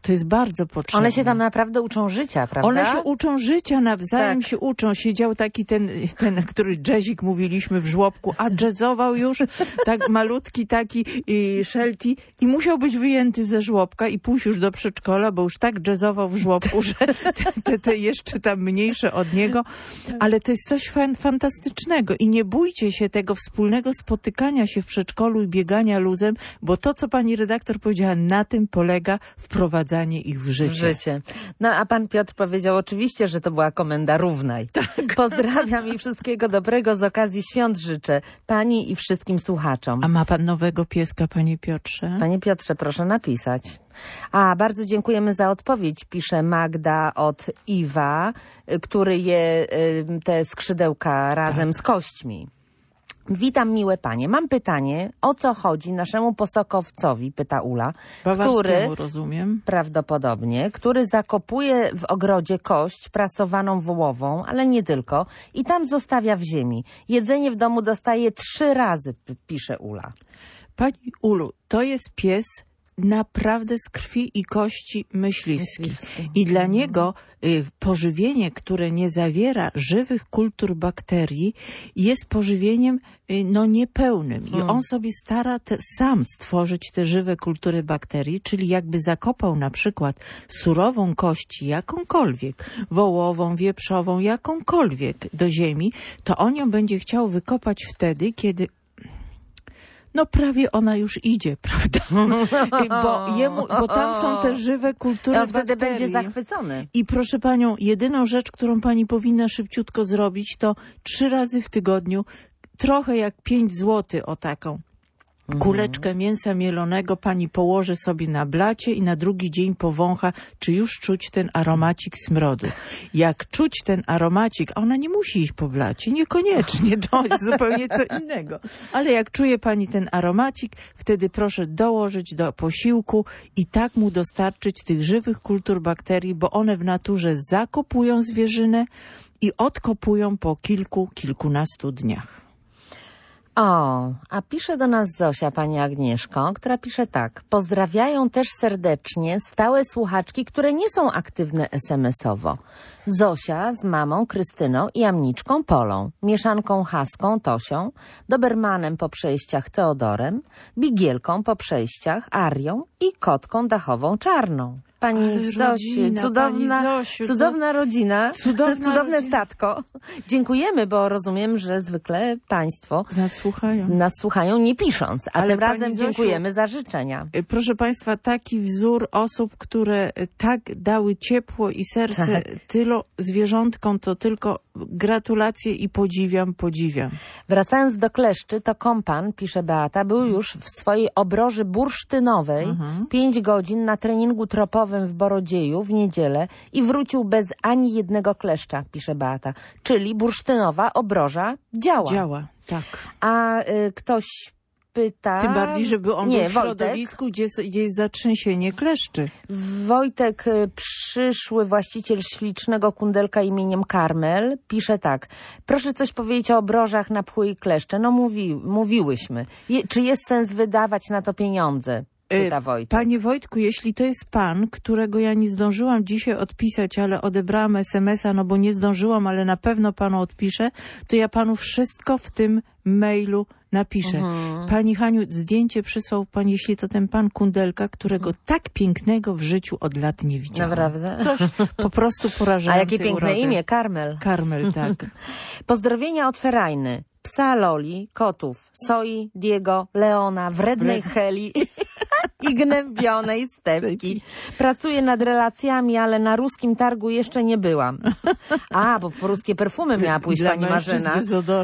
To jest bardzo potrzebne. One się tam naprawdę uczą życia, prawda? One się uczą życia, nawzajem Tak. się uczą. Siedział taki ten, który jazzik mówiliśmy w żłobku, a jazzował już, tak malutki taki Shelty i musiał być wyjęty ze żłobka i pójść już do przedszkola, bo już tak jazzował w żłobku, że te jeszcze tam mniejsze od niego. Ale to jest coś fantastycznego i nie bójcie się tego wspólnego spotykania się w przedszkolu i biegania luzem, bo to, co pani redaktor powiedziała, na tym polega wprowadzanie ich w życie. No a pan Piotr powiedział oczywiście, że to była komenda równaj. Tak. Pozdrawiam i wszystkiego dobrego z okazji świąt życzę pani i wszystkim słuchaczom. A ma pan nowego pieska, panie Piotrze? Panie Piotrze, proszę napisać. Bardzo dziękujemy za odpowiedź, pisze Magda od Iwa, który je te skrzydełka razem z kośćmi. Witam, miłe panie. Mam pytanie, o co chodzi naszemu posokowcowi, pyta Ula, który, rozumiem, prawdopodobnie, który zakopuje w ogrodzie kość prasowaną wołową, ale nie tylko, i tam zostawia w ziemi. Jedzenie w domu dostaje 3 razy, pisze Ula. Pani Ulu, to jest pies naprawdę z krwi i kości myśliwski. I dla niego pożywienie, które nie zawiera żywych kultur bakterii, jest pożywieniem niepełnym. I on sobie stara sam stworzyć te żywe kultury bakterii, czyli jakby zakopał na przykład surową kość jakąkolwiek, wołową, wieprzową, jakąkolwiek do ziemi, to on ją będzie chciał wykopać wtedy, kiedy prawie ona już idzie, prawda? Bo tam są te żywe kultury on wtedy bakterii. będzie zachwycony. I proszę panią, jedyną rzecz, którą pani powinna szybciutko zrobić, to 3 razy w tygodniu, trochę jak 5 zł o taką kuleczkę mięsa mielonego pani położy sobie na blacie i na drugi dzień powącha, czy już czuć ten aromacik smrodu. Jak czuć ten aromacik, a ona nie musi iść po blacie, niekoniecznie, to jest zupełnie co innego. Ale jak czuje pani ten aromacik, wtedy proszę dołożyć do posiłku i tak mu dostarczyć tych żywych kultur bakterii, bo one w naturze zakopują zwierzynę i odkopują po kilkunastu dniach. A pisze do nas Zosia, pani Agnieszko, która pisze tak. Pozdrawiają też serdecznie stałe słuchaczki, które nie są aktywne SMS-owo. Zosia z mamą Krystyną i Amniczką Polą, mieszanką Haską Tosią, Dobermanem po przejściach Teodorem, Bigielką po przejściach Arią i kotką dachową Czarną. Pani Zosi, cudowna rodzina, cudowne statko. Dziękujemy, bo rozumiem, że zwykle państwo nas słuchają nie pisząc, a tym razem dziękujemy za życzenia. Proszę państwa, taki wzór osób, które tak dały ciepło i serce tylu zwierzątkom, to tylko gratulacje i podziwiam. Wracając do kleszczy, to kompan, pisze Beata, był już w swojej obroży bursztynowej 5 godzin na treningu tropowym w Borodzieju w niedzielę i wrócił bez ani jednego kleszcza, pisze Beata. Czyli bursztynowa obroża działa. Działa, tak. A ktoś pyta... Tym bardziej, żeby on był w środowisku, gdzie jest zatrzęsienie kleszczy. Wojtek, przyszły właściciel ślicznego kundelka imieniem Karmel, pisze tak. Proszę coś powiedzieć o obrożach na pchły i kleszcze. Mówiłyśmy. Czy jest sens wydawać na to pieniądze? Pyta Wojtek. Panie Wojtku, jeśli to jest pan, którego ja nie zdążyłam dzisiaj odpisać, ale odebrałam SMS-a, bo nie zdążyłam, ale na pewno panu odpiszę, to ja panu wszystko w tym mailu napiszę. Pani Haniu, zdjęcie przysłał pan, jeśli to ten pan kundelka, którego tak pięknego w życiu od lat nie widziałam. Naprawdę? Coś po prostu porażające. A jakie piękne urody. imię, Karmel. Karmel, tak. Pozdrowienia od Ferajny, psa Loli, kotów Soi, Diego, Leona, wrednej Heli i gnębionej Stefki. Pracuję nad relacjami, ale na ruskim targu jeszcze nie byłam. Bo po ruskie perfumy miała pójść pani Marzena.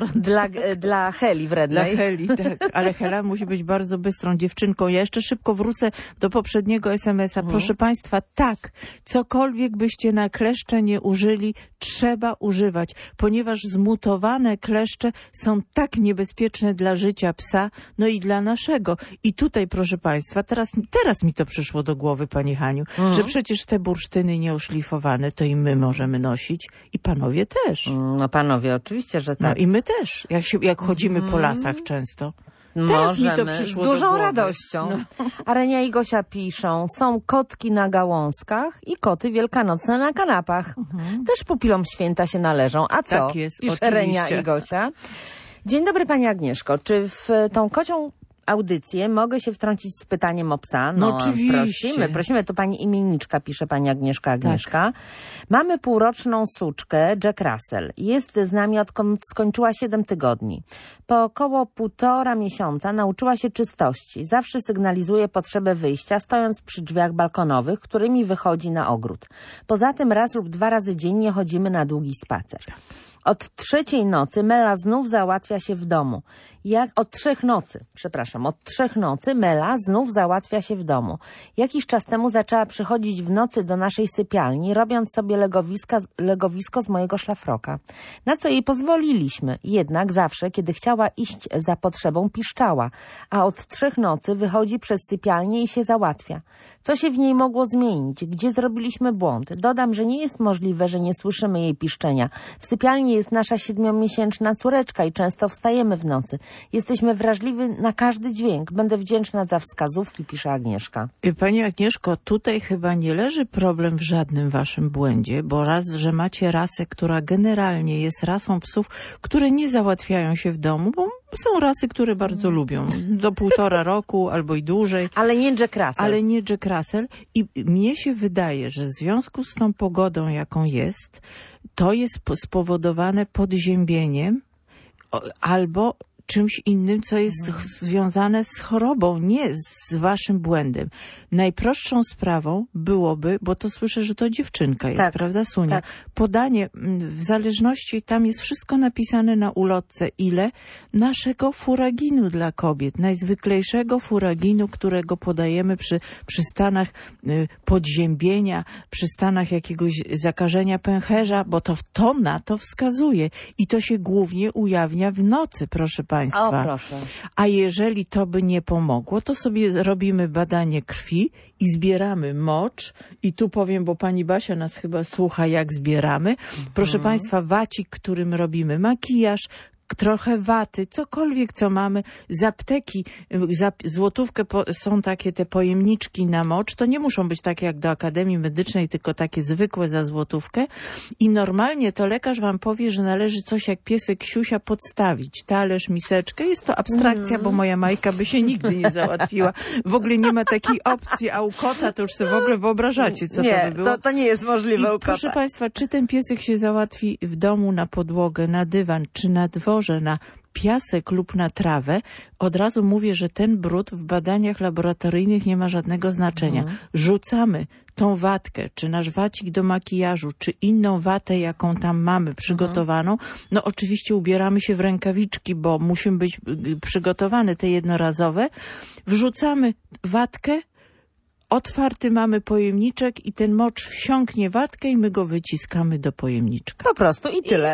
Dla Heli wrednej. Dla Heli, tak. Ale Hela musi być bardzo bystrą dziewczynką. Ja jeszcze szybko wrócę do poprzedniego SMS-a. Proszę państwa, tak, cokolwiek byście na kleszcze nie użyli, trzeba używać, ponieważ zmutowane kleszcze są tak niebezpieczne dla życia psa, i dla naszego. I tutaj, proszę państwa, teraz mi to przyszło do głowy, pani Haniu, że przecież te bursztyny nieoszlifowane to i my możemy nosić i panowie też. Panowie, oczywiście, że tak. I my też, jak chodzimy po lasach często. Teraz mi to Możemy, przyszło z do dużą głowy. radością. No. A Renia i Gosia piszą, są kotki na gałązkach i koty wielkanocne na kanapach. Też pupilom święta się należą. A co? Tak jest, Pisze oczywiście. Renia i Gosia. Dzień dobry Pani Agnieszko. Czy w tą kocią audycję mogę się wtrącić z pytaniem o psa? No oczywiście. Prosimy. To pani imienniczka, pisze pani Agnieszka. Mamy półroczną suczkę Jack Russell. Jest z nami odkąd skończyła 7 tygodni. Po około 1,5 miesiąca nauczyła się czystości. Zawsze sygnalizuje potrzebę wyjścia, stojąc przy drzwiach balkonowych, którymi wychodzi na ogród. Poza tym raz lub 2 razy dziennie chodzimy na długi spacer. Od 3 nocy Mela znów załatwia się w domu. Od 3 nocy Mela znów załatwia się w domu. Jakiś czas temu zaczęła przychodzić w nocy do naszej sypialni, robiąc sobie legowisko z mojego szlafroka. Na co jej pozwoliliśmy. Jednak zawsze, kiedy chciała iść za potrzebą, piszczała. A od 3 nocy wychodzi przez sypialnię i się załatwia. Co się w niej mogło zmienić? Gdzie zrobiliśmy błąd? Dodam, że nie jest możliwe, że nie słyszymy jej piszczenia. W sypialni jest nasza 7-miesięczna córeczka i często wstajemy w nocy. Jesteśmy wrażliwi na każdy dźwięk. Będę wdzięczna za wskazówki, pisze Agnieszka. Pani Agnieszko, tutaj chyba nie leży problem w żadnym waszym błędzie, bo raz, że macie rasę, która generalnie jest rasą psów, które nie załatwiają się w domu, bo są rasy, które bardzo lubią. Do 1,5 roku albo i dłużej. Ale nie Jack Russell. I mnie się wydaje, że w związku z tą pogodą, jaką jest, to jest spowodowane podziębieniem albo czymś innym, co jest związane z chorobą, nie z waszym błędem. Najprostszą sprawą byłoby, bo to słyszę, że to dziewczynka jest, prawda, Sunia? Tak. Podanie, w zależności, tam jest wszystko napisane na ulotce, ile naszego furaginu dla kobiet, najzwyklejszego furaginu, którego podajemy przy stanach podziębienia, przy stanach jakiegoś zakażenia pęcherza, bo to na to wskazuje. I to się głównie ujawnia w nocy, proszę Państwa. O, proszę. A jeżeli to by nie pomogło, to sobie robimy badanie krwi i zbieramy mocz. I tu powiem, bo pani Basia nas chyba słucha, jak zbieramy. Proszę Państwa, wacik, którym robimy makijaż, trochę waty, cokolwiek, co mamy. Z apteki, za złotówkę są takie te pojemniczki na mocz. To nie muszą być takie jak do Akademii Medycznej, tylko takie zwykłe za złotówkę. I normalnie to lekarz wam powie, że należy coś jak piesek Siusia podstawić. Talerz, miseczkę. Jest to abstrakcja, bo moja Majka by się nigdy nie załatwiła. W ogóle nie ma takiej opcji, a u kota to już sobie w ogóle wyobrażacie, co to by było. To nie jest możliwe u kota. Proszę Państwa, czy ten piesek się załatwi w domu na podłogę, na dywan, czy na dworze, na piasek lub na trawę, od razu mówię, że ten brud w badaniach laboratoryjnych nie ma żadnego znaczenia. Rzucamy tą watkę, czy nasz wacik do makijażu, czy inną watę, jaką tam mamy przygotowaną. No oczywiście ubieramy się w rękawiczki, bo musimy być przygotowane, te jednorazowe. Wrzucamy watkę, otwarty mamy pojemniczek i ten mocz wsiąknie watkę i my go wyciskamy do pojemniczka. Po prostu i tyle.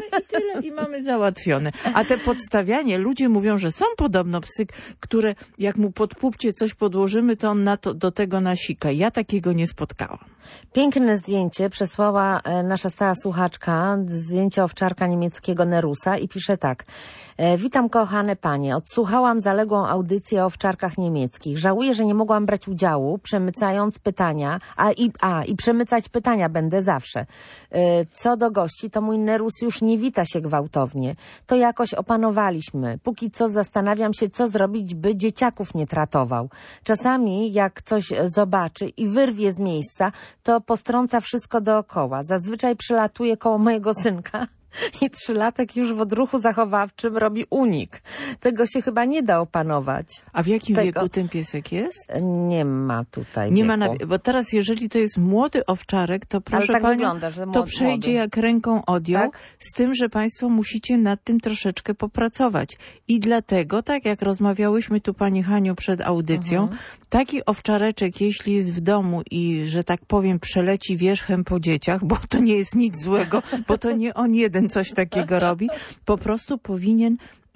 I mamy załatwione. A te podstawianie, ludzie mówią, że są podobno psy, które jak mu pod pupcie coś podłożymy, to on do tego nasika. Ja takiego nie spotkałam. Piękne zdjęcie przesłała nasza stała słuchaczka, zdjęcie owczarka niemieckiego Nerusa i pisze tak. Witam kochane panie, odsłuchałam zaległą audycję o owczarkach niemieckich. Żałuję, że nie mogłam brać udziału, przemycając pytania, i przemycać pytania będę zawsze. Co do gości, to mój Nerus już nie wita się gwałtownie. To jakoś opanowaliśmy. Póki co zastanawiam się, co zrobić, by dzieciaków nie tratował. Czasami jak coś zobaczy i wyrwie z miejsca, to postrąca wszystko dookoła. Zazwyczaj przylatuje koło mojego synka i 3-latek już w odruchu zachowawczym robi unik. Tego się chyba nie da opanować. A w jakim wieku ten piesek jest? Nie ma tutaj nie wieku. Ma bo teraz jeżeli to jest młody owczarek, to proszę tak panią, wygląda, że to przejdzie jak ręką odjął, tak? Z tym, że państwo musicie nad tym troszeczkę popracować. I dlatego, tak jak rozmawiałyśmy tu pani Haniu przed audycją, taki owczareczek, jeśli jest w domu i, że tak powiem, przeleci wierzchem po dzieciach, bo to nie jest nic złego, bo to nie on jeden coś takiego robi, po prostu powinien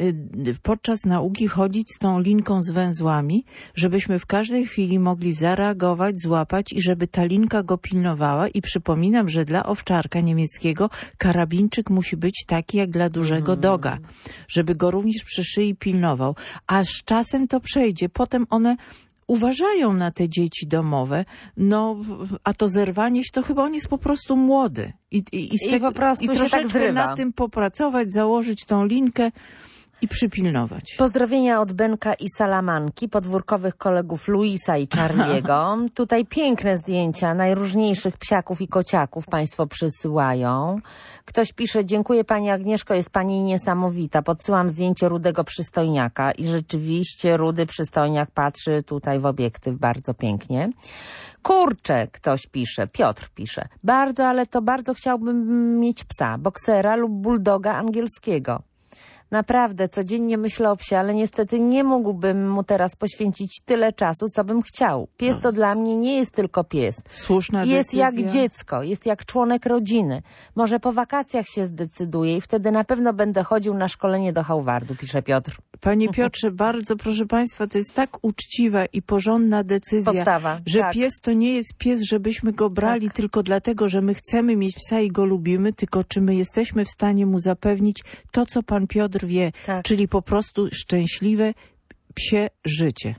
podczas nauki chodzić z tą linką z węzłami, żebyśmy w każdej chwili mogli zareagować, złapać i żeby ta linka go pilnowała. I przypominam, że dla owczarka niemieckiego karabinczyk musi być taki jak dla dużego doga, żeby go również przy szyi pilnował. A z czasem to przejdzie. Potem one uważają na te dzieci domowe, no a to zerwanie się, to chyba on jest po prostu młody. I po prostu się troszeczkę tak zrywa. na tym popracować, założyć tą linkę i przypilnować. Pozdrowienia od Benka i Salamanki, podwórkowych kolegów Luisa i Charliego. Tutaj piękne zdjęcia najróżniejszych psiaków i kociaków państwo przysyłają. Ktoś pisze: dziękuję pani Agnieszko, jest pani niesamowita. Podsyłam zdjęcie rudego przystojniaka i rzeczywiście rudy przystojniak patrzy tutaj w obiektyw bardzo pięknie. Kurczę, ktoś pisze, Piotr pisze, bardzo, ale to bardzo chciałbym mieć psa, boksera lub bulldoga angielskiego. Naprawdę, codziennie myślę o psie, ale niestety nie mógłbym mu teraz poświęcić tyle czasu, co bym chciał. Pies to dla mnie nie jest tylko pies. Słuszna jest decyzja. Jak dziecko, jest jak członek rodziny. Może po wakacjach się zdecyduje i wtedy na pewno będę chodził na szkolenie do Harvardu, pisze Piotr. Panie Piotrze, bardzo proszę państwa, to jest tak uczciwa i porządna decyzja, Postawa, że tak. Pies to nie jest pies, żebyśmy go brali tylko dlatego, że my chcemy mieć psa i go lubimy, tylko czy my jesteśmy w stanie mu zapewnić to, co pan Piotr wie, Tak. czyli po prostu szczęśliwe psie życie.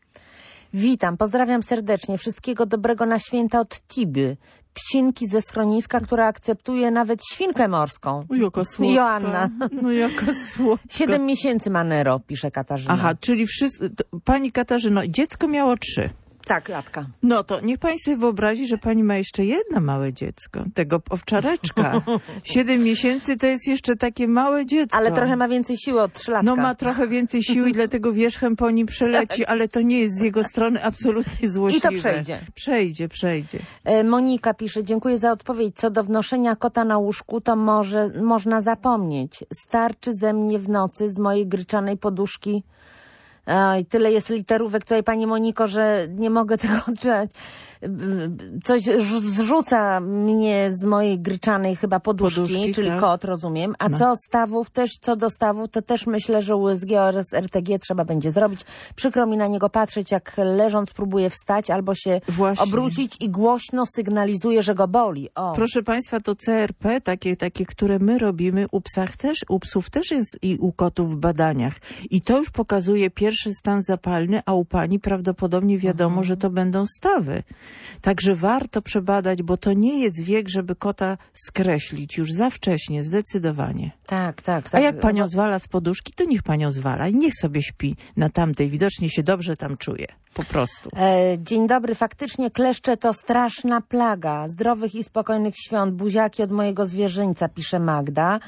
Witam, pozdrawiam serdecznie. Wszystkiego dobrego na święta od Tiby. Psinki ze schroniska, która akceptuje nawet świnkę morską. O, jaka słodka. Joanna. No jaka słodka. 7 miesięcy ma Nero, pisze Katarzyna. Aha, czyli pani Katarzyno, dziecko miało 3. Tak, Latka. No to niech pani sobie wyobrazi, że pani ma jeszcze jedno małe dziecko, tego owczareczka. 7 miesięcy to jest jeszcze takie małe dziecko. Ale trochę ma więcej siły od 3 latka. No ma trochę więcej siły i dlatego wierzchem po nim przeleci, ale to nie jest z jego strony absolutnie złośliwe. I to przejdzie. Przejdzie. Monika pisze, dziękuję za odpowiedź. Co do wnoszenia kota na łóżku, to można zapomnieć. Starczy ze mnie w nocy z mojej gryczanej poduszki. Oj, tyle jest literówek tutaj, pani Moniko, że nie mogę tego odczytać. Coś zrzuca mnie z mojej gryczanej chyba poduszki, czyli tak. kot, rozumiem. A No. co do stawów, to też myślę, że USG oraz RTG trzeba będzie zrobić. Przykro mi na niego patrzeć, jak leżąc próbuje wstać albo się Właśnie. obrócić i głośno sygnalizuje, że go boli. O. Proszę państwa, to CRP, takie, które my robimy u psów też jest i u kotów w badaniach. I to już pokazuje pierwszy stan zapalny, a u pani prawdopodobnie wiadomo, że to będą stawy. Także warto przebadać, bo to nie jest wiek, żeby kota skreślić już za wcześnie, zdecydowanie. Tak. A jak panią zwala z poduszki, to niech panią zwala i niech sobie śpi na tamtej. Widocznie się dobrze tam czuje. Po prostu. Dzień dobry. Faktycznie kleszcze to straszna plaga. Zdrowych i spokojnych świąt. Buziaki od mojego zwierzyńca, pisze Magda.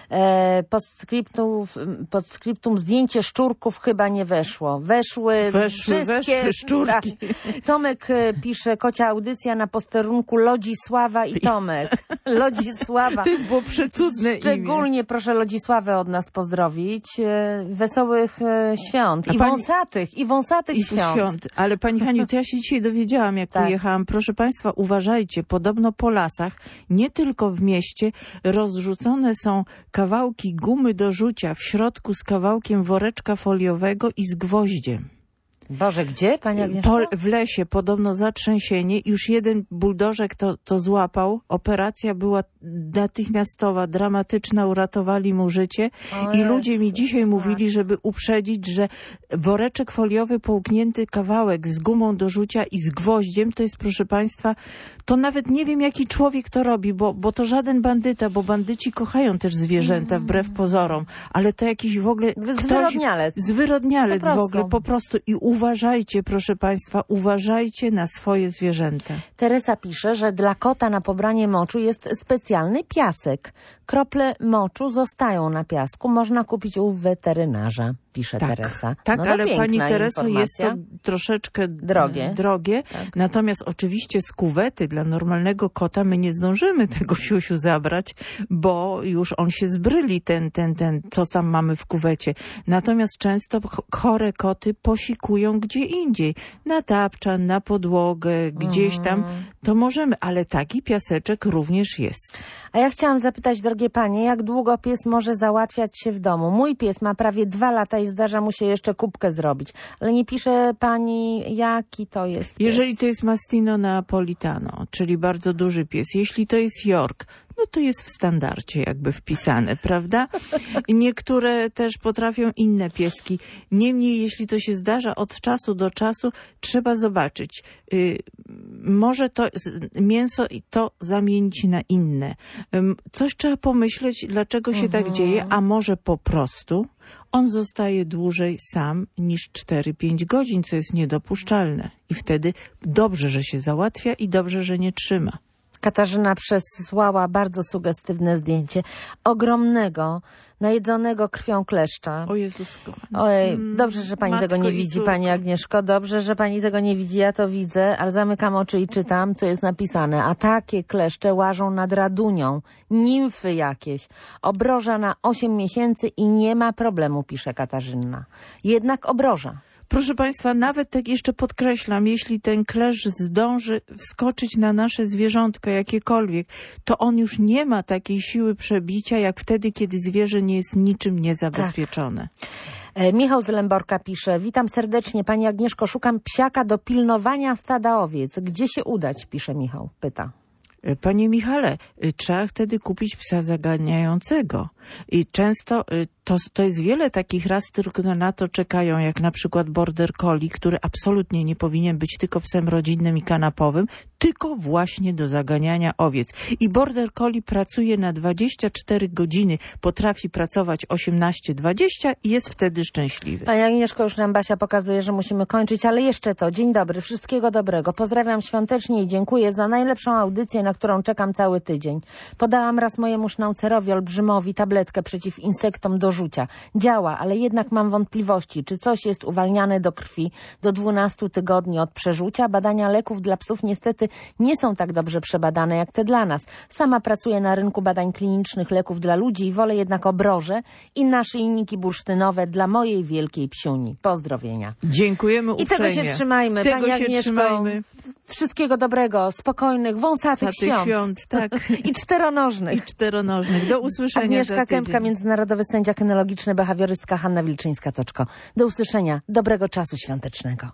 Podscriptum zdjęcie szczurków chyba nie weszło. Weszły wszystkie szczurki. Tak. Tomek pisze, kocia audycja na posterunku Lodzisława i Tomek. Lodzisława. To jest było przecudne Szczególnie imię. proszę Lodzisławę od nas pozdrowić. Wesołych świąt. I wąsatych świąt. Ale pani Haniu, to ja się dzisiaj dowiedziałam, jak pojechałam. Proszę państwa, uważajcie, podobno po lasach, nie tylko w mieście, rozrzucone są kawałki gumy do rzucia w środku z kawałkiem woreczka foliowego i z gwoździem. Boże, gdzie, pani Agnieszko? W lesie, podobno zatrzęsienie. Już jeden buldożek to złapał. Operacja była natychmiastowa, dramatyczna, uratowali mu życie. I ludzie mi dzisiaj mówili, żeby uprzedzić, że woreczek foliowy, połknięty kawałek z gumą do rzucia i z gwoździem, to jest, proszę państwa, to nawet nie wiem, jaki człowiek to robi, bo to żaden bandyta, bo bandyci kochają też zwierzęta, wbrew pozorom. Ale to jakiś w ogóle... Zwyrodnialec w ogóle, po prostu. I uważajcie, proszę państwa, uważajcie na swoje zwierzęta. Teresa pisze, że dla kota na pobranie moczu jest specjalny piasek. Krople moczu zostają na piasku. Można kupić u weterynarza, pisze Teresa. Tak, no ale pani Tereso, informacja. jest to troszeczkę drogie. Tak. Natomiast oczywiście z kuwety dla normalnego kota my nie zdążymy tego siusiu zabrać, bo już on się zbryli, ten, co tam mamy w kuwecie. Natomiast często chore koty posikują gdzie indziej. Na tapczan, na podłogę, gdzieś tam. To możemy, ale taki piaseczek również jest. A ja chciałam zapytać, drogie panie, jak długo pies może załatwiać się w domu? Mój pies ma prawie 2 lata i zdarza mu się jeszcze kubkę zrobić. Ale nie pisze pani, jaki to jest pies. Jeżeli to jest Mastino Neapolitano, czyli bardzo duży pies, jeśli to jest York, no to jest w standardzie jakby wpisane, prawda? Niektóre też potrafią inne pieski. Niemniej, jeśli to się zdarza od czasu do czasu, trzeba zobaczyć. Może to mięso i to zamienić na inne. Coś trzeba pomyśleć, dlaczego się tak dzieje, a może po prostu on zostaje dłużej sam niż 4-5 godzin, co jest niedopuszczalne. I wtedy dobrze, że się załatwia i dobrze, że nie trzyma. Katarzyna przesłała bardzo sugestywne zdjęcie ogromnego, najedzonego krwią kleszcza. O Jezus kochany. Ojej, dobrze, że pani tego nie widzi, córko. pani Agnieszko. Dobrze, że pani tego nie widzi, ja to widzę, ale zamykam oczy i czytam, co jest napisane. A takie kleszcze łażą nad Radunią. Nimfy jakieś. Obroża na 8 miesięcy i nie ma problemu, pisze Katarzyna. Jednak obroża. Proszę Państwa, nawet tak jeszcze podkreślam, jeśli ten kleszcz zdąży wskoczyć na nasze zwierzątko jakiekolwiek, to on już nie ma takiej siły przebicia, jak wtedy, kiedy zwierzę nie jest niczym niezabezpieczone. Michał z Lęborka pisze: witam serdecznie, pani Agnieszko, szukam psiaka do pilnowania stada owiec. Gdzie się udać? Pisze Michał, pyta. Panie Michale, trzeba wtedy kupić psa zaganiającego. I często to jest wiele takich ras, które na to czekają, jak na przykład Border Collie, który absolutnie nie powinien być tylko psem rodzinnym i kanapowym, tylko właśnie do zaganiania owiec. I Border Collie pracuje na 24 godziny, potrafi pracować 18-20 i jest wtedy szczęśliwy. Pani Agnieszko, już nam Basia pokazuje, że musimy kończyć, ale jeszcze to. Dzień dobry, wszystkiego dobrego. Pozdrawiam świątecznie i dziękuję za najlepszą audycję, na którą czekam cały tydzień. Podałam raz mojemu sznaucerowi olbrzymowi tabletkę przeciw insektom do rzucia. Działa, ale jednak mam wątpliwości, czy coś jest uwalniane do krwi do 12 tygodni od przerzucia. Badania leków dla psów niestety nie są tak dobrze przebadane jak te dla nas. Sama pracuję na rynku badań klinicznych leków dla ludzi i wolę jednak obroże i naszyjniki bursztynowe dla mojej wielkiej psiuni. Pozdrowienia. Dziękujemy I uprzejmie. tego się trzymajmy. Tego Pani się Agnieszko, trzymajmy. Wszystkiego dobrego, spokojnych, wąsatych świąt. Tak. I czteronożnych. Czteronożnych. Do usłyszenia Agnieszka za tydzień. Kępka, międzynarodowy sędzia kynologiczny, behawiorystka Hanna Wilczyńska-Toczko. Do usłyszenia. Dobrego czasu świątecznego.